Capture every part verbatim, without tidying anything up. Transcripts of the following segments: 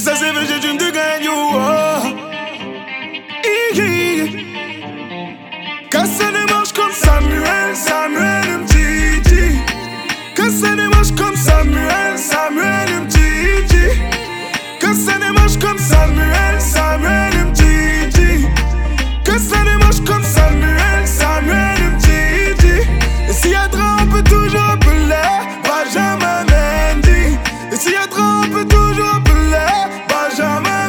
ça c'est vrai, j'ai du de gagner. Casse les manches comme Samuel, Samuel Mtiti. Casse les manches comme Samuel, Samuel Mtiti. Casse les manches comme Samuel, Samuel Mtiti. Casse les manches comme Samuel, Samuel Mtiti. Et s'il y a trop, on peut toujours appeler Benjamin Mendy. Et s'il y a trop, on peut toujours appeler Benjamin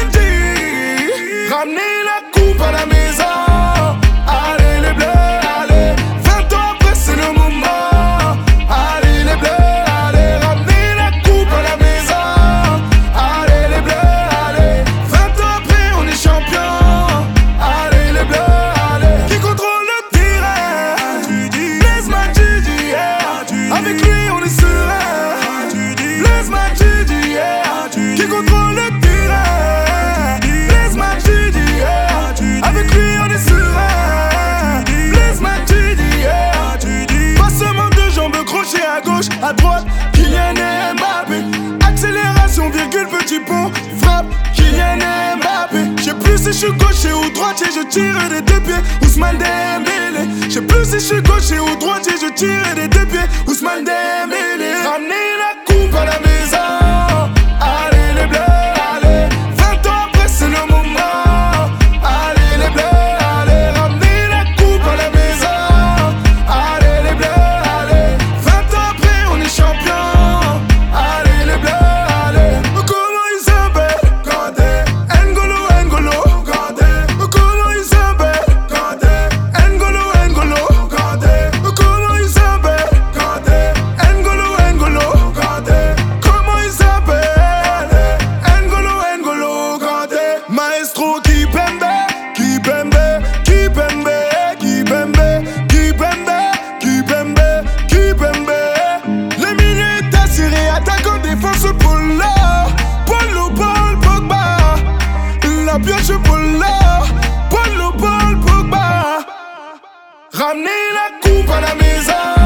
Mendy. Ramenez la coupe à la maison. Allez les bleus, allez. Vingt ans après c'est le moment. Allez les bleus, allez. Ramenez la coupe à la maison. Allez les bleus, allez. Vingt ans après on est champion. Allez les bleus, allez. Qui contrôle le terrain? Blaise Matuidi, yeah. Avec lui on est serein. Blaise Matuidi, yeah. Qui contrôle le terrain? Blaise Matuidi, yeah. Avec lui on est serein. Blaise Matuidi, yeah. Passement de jambes, crochet à gauche, à droite, Kylian Mbappé. Accélération, virgule, petit pont, frappe, Kylian Mbappé. J'sais plus si j'suis gaucher ou droitier, je tire des deux pieds, Ousmane Dembélé. J'sais plus si j'suis gaucher ou droitier, je tire des deux pieds, Ousmane Dembélé. Ramenez la coupe à la maison. Allez les bleus, allez. Vingt ans après c'est le moment. Allez les bleus, allez. Ramenez la coupe à la maison. Allez les bleus, allez. Vingt ans après on est champion. Allez les bleus, allez. Comment il s'appelle? Kandé. N'Golo, N'Golo, Kandé. Comment il s'appelle? Kandé. N'Golo, N'Golo, Kandé. Comment il s'appelle? Kandé. N'Golo, N'Golo, Kandé. Comment il s'appelle? N'Golo, N'Golo, Kandé. Maestro Kipembe, Kipembe, Kipembe, Kipembe, Kipembe, Kipembe, Kipembe. Les milieux est assuré, attaquant, défense, Polo, Polo, Paul, Pogba. La pioche, Polo, Polo, Paul, Pogba. Ramenez la coupe à la maison.